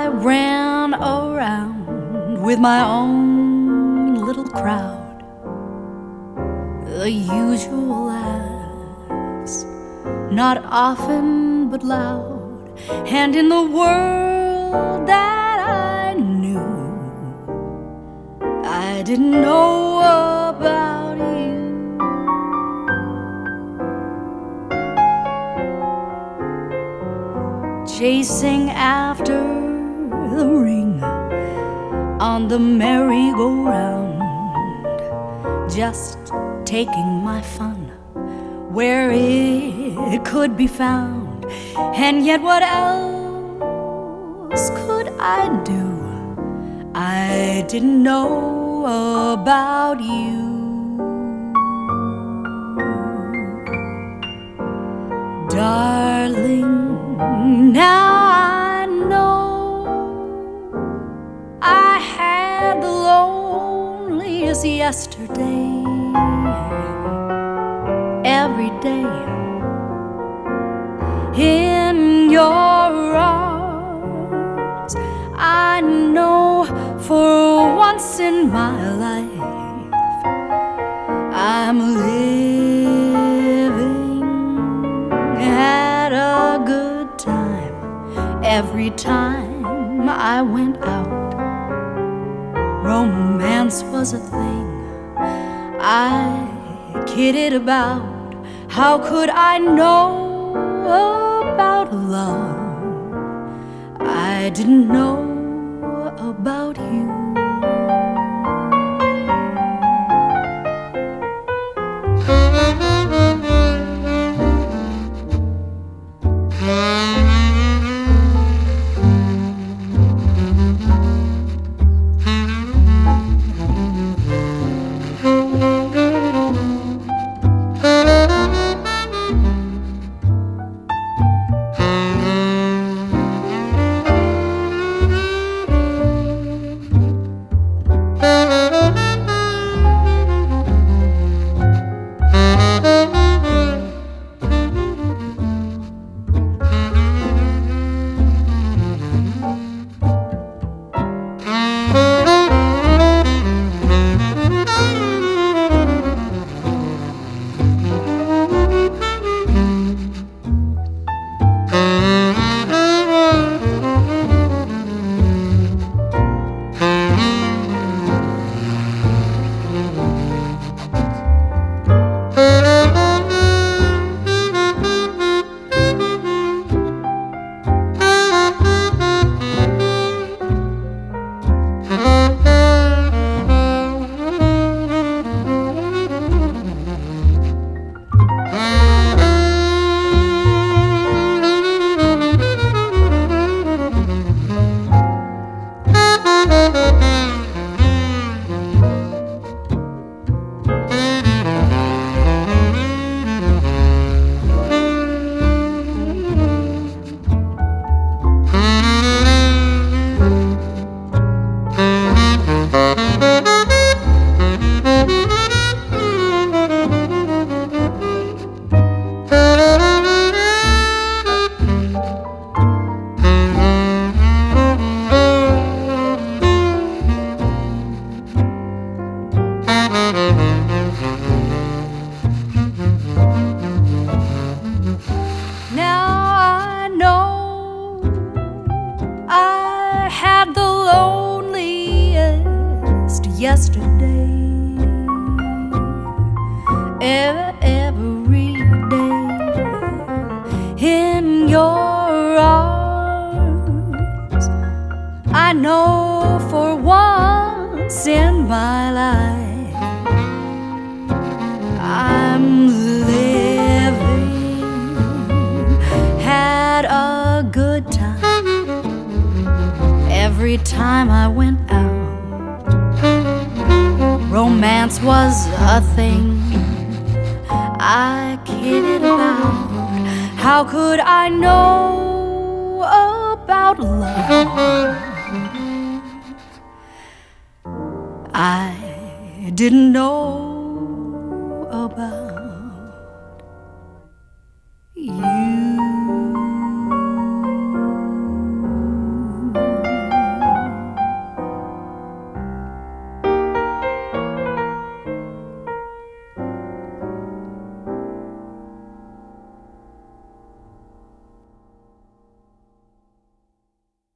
ran around with my own little crowd, the usual laughs, not often but loud. And in the world that I knew, I didn't know about you. Chasing after the ring on the merry-go-round, just taking my fun where it could be found. And yet what else could I do? I didn't know about you. Darling, now I know I had the loneliest yesterday. Every day in your arms, I know for once in my life I'm living, had a good time. Every time I went out, romance was a thing I kidded about. How could I know about love? I didn't know about you. Yesterday, every day in your arms, I know for once in my life I'm living, had a good time. Every time I went out, romance was a thing I kidded about. How could I know about love? I didn't know